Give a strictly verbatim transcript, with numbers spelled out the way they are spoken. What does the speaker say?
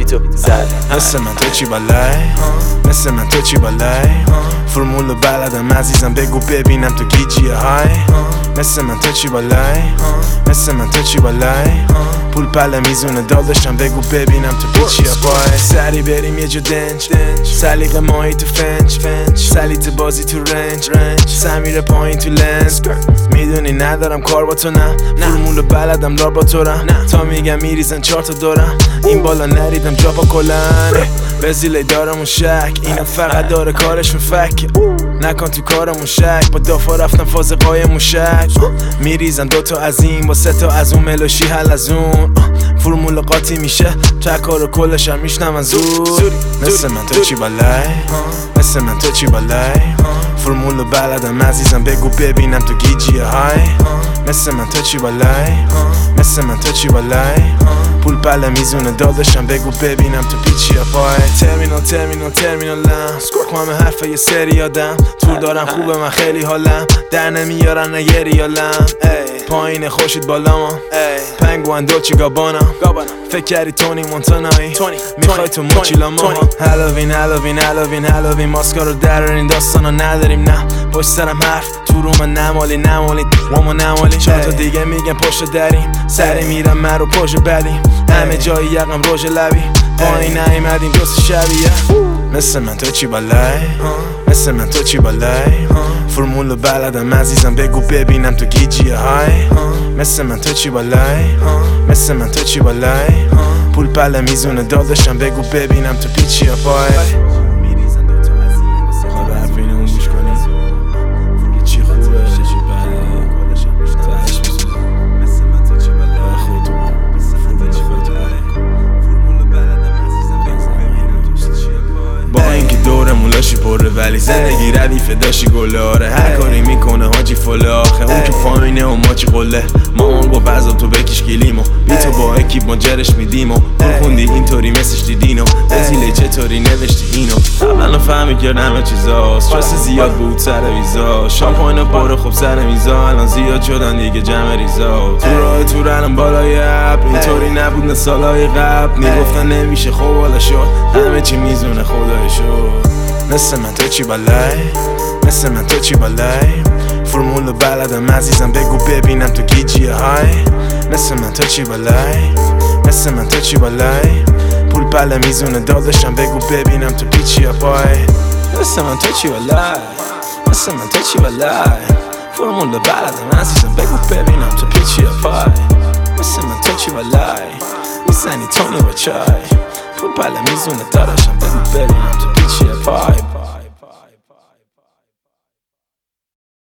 تو زد. مثل من تو چی بالای، مثل من تو چی بالای، فرمولو بلدم عزیزم بگو ببینم تو گیجیه های. مثل من تو چی بالای، مثل من تو چی بالای، پول پله میزونه داداشم بگو ببینم تو پیچی پای. سری بریم یه جا دنج، سلیق ماهی تو فنج، سلیت بازی تو رنج، سمیر پایین تو لنز. میدونی ندارم کار با تو، نه فرمولو بلدم لار با تو رم، تا میگم میریزن چهار تا دورم، این بالا نریدم جا با کلن. بزیلی دارمون شک، اینا فقط داره کارشون فک، نکن تو کارمون شک، با دافا رفتم فاز قای موشک. میریزن دوتا از این با سه تا از اون، ملوشی حل از اون، فرمول قاطی میشه تکار و کلش هم میشنم زود. مثل من تو چی بالای، مثل من تو چی بالای، فرمولو بلدم عزیزم بگو ببینم تو گیجیه های. مثل من تو چی بالای، مثل من تو چی بالای، پول پله میزونه داداشم بگو ببینم تو پیچی پای. ترمینال ترمینال ترمینالم، سکورک همه حرفه یه سری یادم، تور دارم خوبه من خیلی حالم، در نمیارن نه یه ریالم، پایین خوشید بالام، پنگوان دوچی گابانا، فکر کردی تونی مونتانایی، میخوای تو موچیلا ما هالوین هالوین هالوین هالوین، ماسکا رو درارین داستانا نداریم، نه پشت سرم حرف تو رو من نمالی نمالی وامو نمالی، چهار تا دیگه میگن پشت دریم، سری میرم من رو پشت بدیم، همه جایی یقم روژ لبی، پایین نیمدیم دوست شبیه. مثل من تو چی بالای، مثل من تو چی بالای، فرمولو بلدم عزیزم بگو ببینم تو گیجیه های. مثل من تو چی بالای، مثل من تو چی بالای، پول پله میزونه داداشم بگو ببینم تو پیچیه پای. مولاشی پره ولی زندگی ردیفه داشی گلاره، هر کاری میکنه حاجی فله آخه، اون که پایینه و ما چی قله، مامان گفت عذاب تو بکش کلیمو، بی تو با اکیب ما جرش میدیم و پول خوندی اینطوری مسش دیدینو، بزیله چطوری نوشتی اینو، قبلا فهمی کرد همه چیزا، استرس زیاد بود سر ویزا، شامپاین پاره خوب سر میزا، الان زیاد شدن دیگه جمع ریزا، تو راه تو رنم بالای اپ، اینطوری نبود نه سالای قبل، میگفتن نمیشه خب حالا شد، همه چی میزونه خدای شد. مثل من تو چی بالای، مثل من تو چی بالای، فرمولو بلدم عزیزم بگو ببینم تو گیجیه های. مثل من تو چی بالای، مثل من تو چی بالای، پول پله میزونه داداشم بگو ببینم تو پیچیه پای. مثل من تو چی بالای، مثل من تو چی بالای، فرمولو بلدم عزیزم بگو ببینم تو پیچیه پای. مثل من تو چی بالای، میزنی تونی با چای، پول پله میزونه داداشم بگو ببینم تو پیچیه پای.